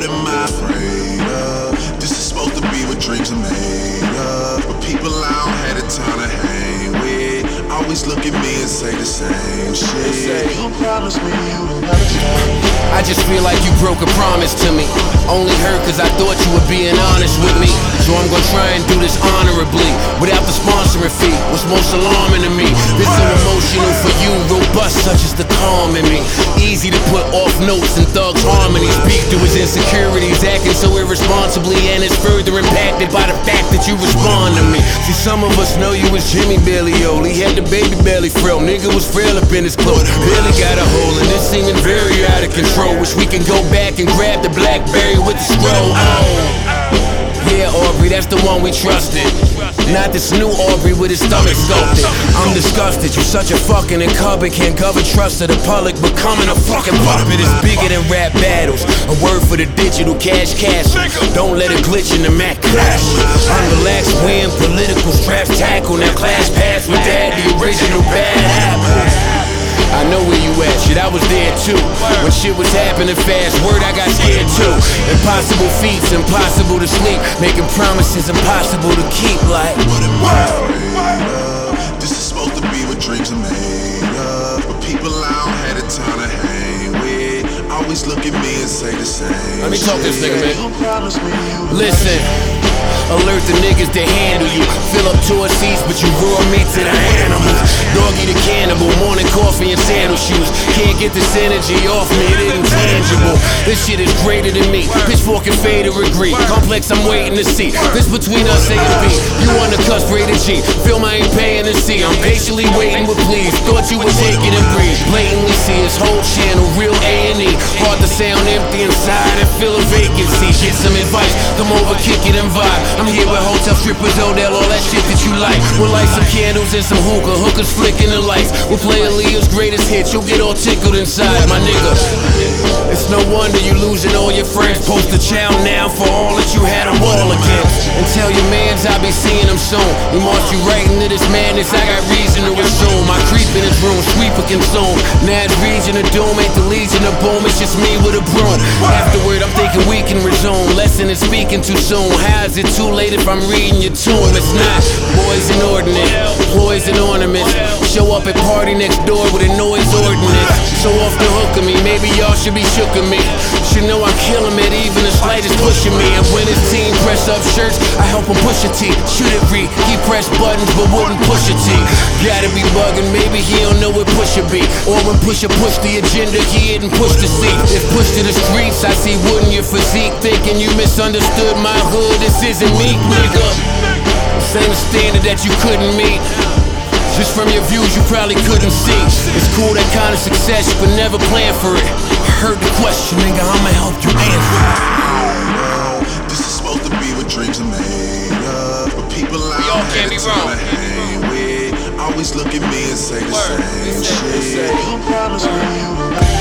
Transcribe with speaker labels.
Speaker 1: What am I afraid of? This is supposed to be what dreams are made of. But people I don't have the time to hang with always look at me and say the same shit. They say, you promised me you would never change.
Speaker 2: I just feel like you broke a promise to me. Only hurt cause I thought you were being honest with me. So I'm gonna try and do this honorably, without the sponsoring fee. What's most alarming to me, this so emotional for you, robust such as the calm in me. Easy to put off notes and thugs harmonies. Speak to his insecurities, acting so irresponsibly, and it's further impacted by the fact that you respond to me. See, some of us know you was Jimmy Bellioli. He had the baby belly frail, nigga was frail up in his clothes. Barely got a hole and it's seeming very out of control. Wish we can go back and grab the Blackberry with the scroll. Yeah, Aubrey, that's the one we trusted. Not this new Aubrey with his stomach sculpted. I'm disgusted, you're such a fucking incumbent. Can't govern trust of the public, becoming a fucking puppet is bigger than rap battles. A word for the digital cash. Don't let it glitch in the Mac clash. Unrelaxed win, political straps tackle. Now class pass with that, the original bad apple. I know where you at, shit, I was there too. When shit was happening fast, word I got scared too. Impossible feats, impossible to sleep. Making promises impossible to keep, like
Speaker 1: what am I afraid of? This is supposed to be what dreams are made of. But people I don't have the time to hang with always look at me and say the same.
Speaker 2: Let me talk this nigga, man. Listen, alert the niggas to handle you. Fill up tour seats, but you raw meat to the animals. Doggy the cannibal, morning coffee and sandal shoes. Can't get this energy off me, it ain't tangible. This shit is greater than me. Pitchfork and fade to agree. Complex, I'm waiting to see. This between us A and B. You on the cusp, rated G. Film I ain't paying to see. I'm patiently waiting with please. Thought you would take it and breathe. Blatantly see his whole channel, real A&E. Hard to sound empty inside and feel a vacancy. Get some advice, come over, kick it and vibe. I'm here with hotel strippers, Odell, all that shit that you like. We'll light some candles and some hookah, hookers flicking the lights. We'll play Aaliyah's greatest hits, you'll get all tickled inside, my nigga. It's no wonder you losing all your friends. Post a chow now for all that you had them all against. And tell your mans I'll be seeing them soon. We marched you right into this madness, I got reason to assume. I creep in his room, sweeper consume. Now it's region of doom, ain't the legion of boom. It's just me with a broom. Afterward I'm thinking we can resume. Lesson is speaking too soon. How is it too late if I'm reading your tune? It's not. Boys inordinate, ploys and ornaments. Show up at party next door with a noise ordinance. So off the hook of me, maybe y'all should be shook of me. Should know I kill him at even the slightest pushing me. And when his team press up shirts, I help him push a T. Should it read? He press buttons but wouldn't push a T. Gotta be bugging, maybe he don't know what push be. Or when Pusha push the agenda, he didn't push the seat. If push to the streets, I see wood in your physique. Thinking you misunderstood my hood, this isn't me, nigga. This ain't a standard that you couldn't meet. Just from your views you probably couldn't see. It's cool that kind of success, you could never plan for it. I heard the question, nigga, I'ma help you answer it.
Speaker 1: This is supposed to be what dreams are made of. But people I don't have the time to hang with always look at me and say the same shit. You promised me you would